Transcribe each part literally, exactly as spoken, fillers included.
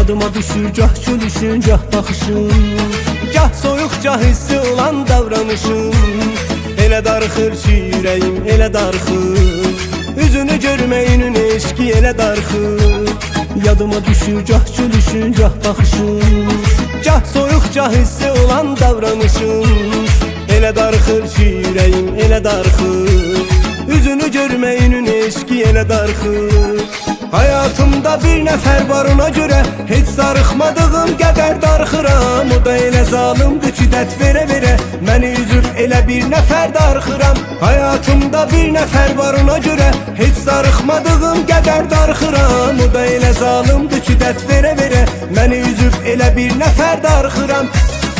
Yadıma düşür gah gülüşün, gah baxışın, gah soyuq, gah hissi olan davranışın. Elə darxır ki ürəyim, elə darxır, üzünü görməyinin eşki elə darxır. Yadıma düşür gah gülüşün, gah baxışın, gah soyuq, gah hissi olan davranışın. Elə darxır ki ürəyim, elə darxır, üzünü görməyinin eşki elə darxır. Hayatımda bir nəfər var, ona görə heç sarıxmadığım qədər darxıram. O da elə zalimdir ki dət verə-verə məni üzüb elə bir nəfər darxıram. Hayatımda bir nəfər var, ona görə heç sarıxmadığım qədər darxıram. O da elə zalimdir ki dət verə-verə məni üzüb elə bir nəfər darxıram.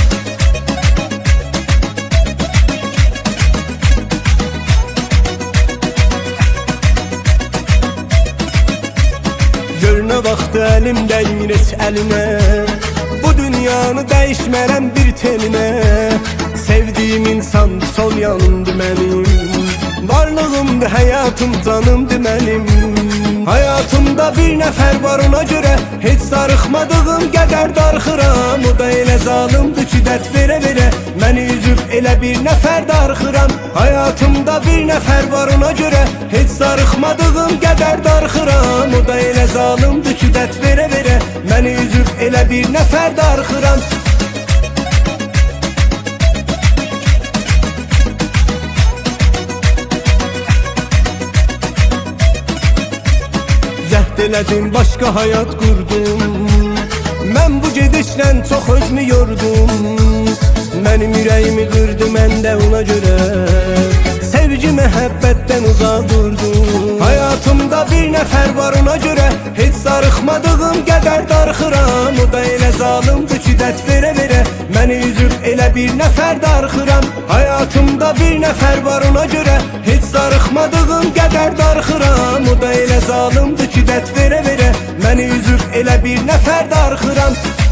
Gör nə vaxt əlim dəymir heç əlimə, bu dünyanı dəyişmərəm bir telinə. Sevdiyim insan sol yanımdır mənim, varlığımdır, həyatım, canımdır mənim. Hayatımda bir nəfər var, ona görə heç sarıxmadığım qədər darxıram. O da elə zalimdir ki dət verə-verə məni üzüb elə bir nəfər darxıram. Hayatımda bir nəfər var, ona görə heç sarıxmadığım qədər darxıram. O da elə zalimdir ki dət verə-verə məni üzüb elə bir nəfər darxıram. Zəhd elədim, başqa həyat qurdum, mən bu gedişlə çox özümü yordum. Mənim ürəyimi qırdı, mən də ona görə sevgi məhəbbətdən uzaq durdum. Hayatımda bir nəfər var, ona görə heç sarıxmadığım qədər darxıram. O da elə zalimdir ki dət verə-verə məni üzüb elə bir nəfər darxıram. Hayatımda bir nəfər var, ona görə heç sarıxmadığım qədər darxıram. O da elə zalimdir ki dət verə-verə məni üzüb elə bir nəfər darxıram.